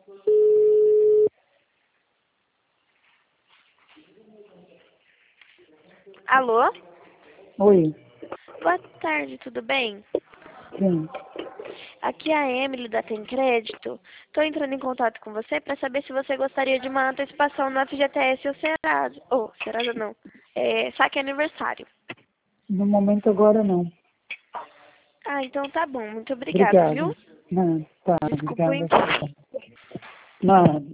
Alô? Oi, Boa tarde, tudo bem? sim. Aqui é a Emily da Tem Crédito. Estou entrando em contato com você para saber se você gostaria de uma antecipação no FGTS ou Serasa. Serasa não. Saque aniversário. No momento agora não. Ah, então tá bom. Muito obrigada, Obrigada. viu? Não, tá, Desculpa o obrigada. incômodo. Nada.